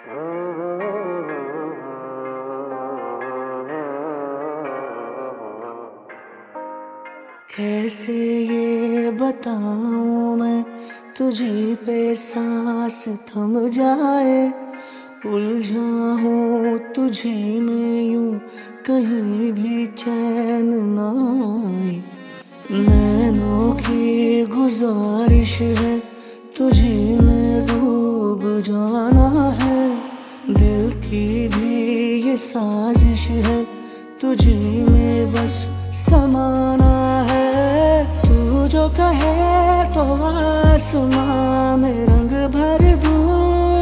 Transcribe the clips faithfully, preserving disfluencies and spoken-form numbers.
कैसे ये बताऊं मैं तुझे पे सांस थम जाए, उलझा हूँ तुझे में यूं कहीं भी चैन ना आए। नैनों की गुजारिश है तुझे में डूब जाना है, दिल की भी ये साजिश है तुझे में बस समाना है। तू जो कहे तो आसमां में रंग भर दूं,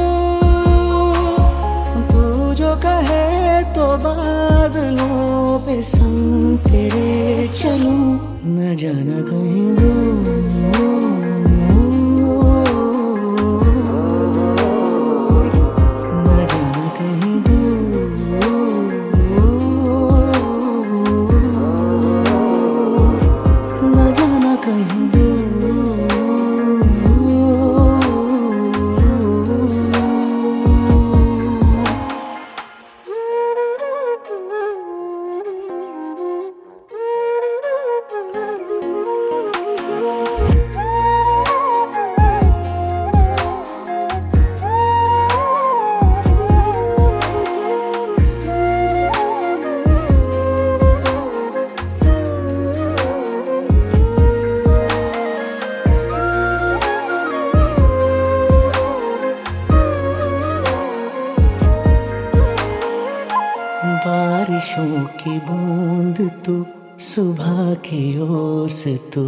तू जो कहे तो बादलों पे संग तेरे चलूं, न जाना कहीं दूर। बारिशों की बूंद तू, सुबह की ओस तू,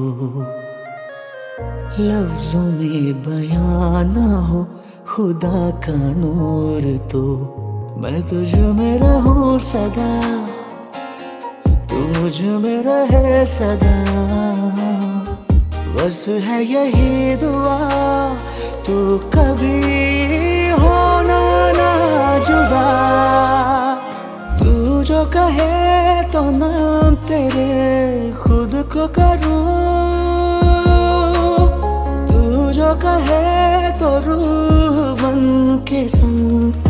लफ्जों में बयां ना हो खुदा का नूर तू। मैं तुझ में रहूं सदा, तू मुझ में रहे सदा, बस है यही दुआ। तू कभी होना ना जुदा, तू जो कहे तो नाम तेरे खुद को करूं, तू जो कहे तो रूह बन के संग